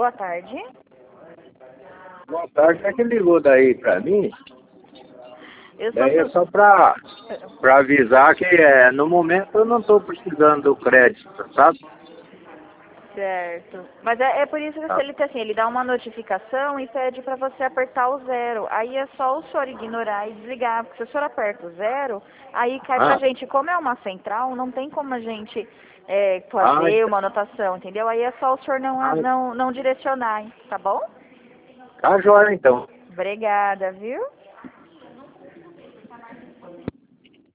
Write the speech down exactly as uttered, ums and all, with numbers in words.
boa tarde. Boa tarde, é que ligou daí pra mim? Eu sou Daí é su- só pra, pra avisar que é, no momento eu não tô precisando do crédito, sabe? Certo. Mas é, é por isso que Tá. ele, assim, ele dá uma notificação e pede para você apertar o zero. Aí é só o senhor ignorar e desligar. Porque se o senhor aperta o zero, aí cai pra Ah, gente. Como é uma central, não tem como a gente é, ah, fazer uma anotação, entendeu? Aí é só o senhor não, ah, não, não direcionar, hein? Tá bom? tá jóia então. Obrigada, viu?